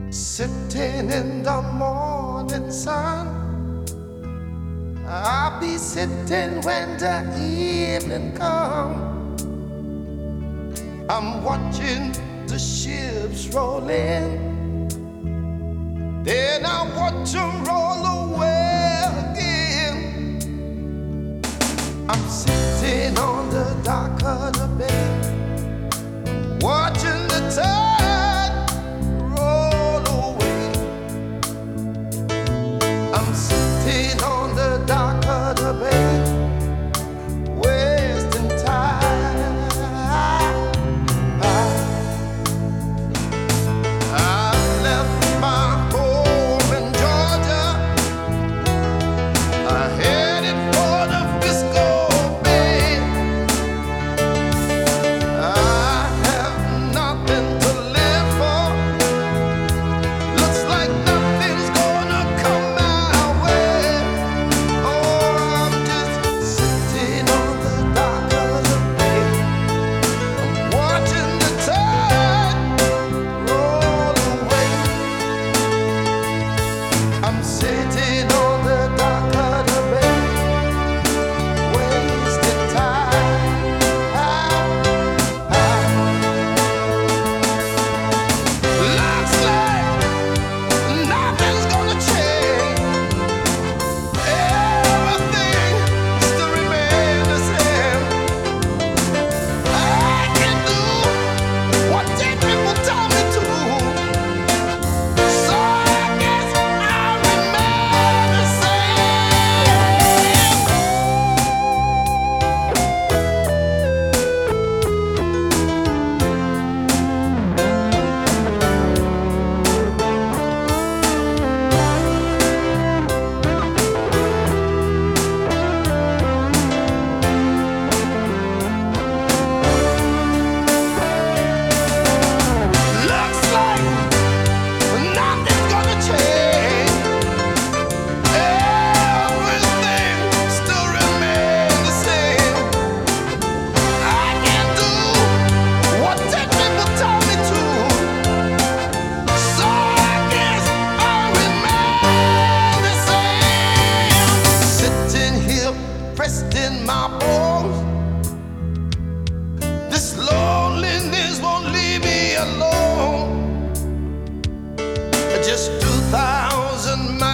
Sitting in the morning sun, I'll be sitting when the evening comes. I'm watching the ships roll in, then I watch them roll away again. I'm sitting on the dock of the bay, watching the tide roll away. I'm sitting on the dock of the bay, wasting time. I left my home in Georgia, I headed for the Frisco Bay. I have nothing to live for. Looks like nothing's gonna come my way. Oh, I'm just sitting on the dock of the bay. I'm watching the tide roll away. I'm sitting on the dock of the bay, wasting time. Looks like nothing's gonna change. Everything still remains the same. I can do what dead people tell me to, so I guess I remain the same. Looks like nothing's gonna change. Everything still remains the same. I can do what dead people tell me to, so I guess I remain the same. Sitting here pressed in my bones, this loneliness won't leave me alone. Just 2,000 miles